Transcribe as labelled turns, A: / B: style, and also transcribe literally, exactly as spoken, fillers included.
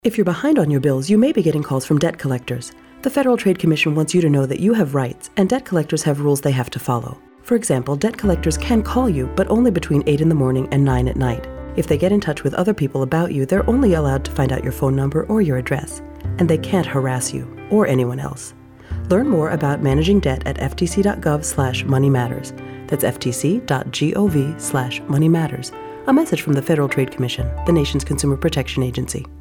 A: If you're behind on your bills, you may be getting calls from debt collectors. The Federal Trade Commission wants you to know that you have rights, and debt collectors have rules they have to follow. For example, debt collectors can call you, but only between eight in the morning and nine at night. If they get in touch with other people about you, they're only allowed to find out your phone number or your address, and they can't harass you or anyone else. Learn more about managing debt at ftc.gov slash money matters. That's ftc.gov slash money matters. A message from the Federal Trade Commission, the nation's consumer protection agency.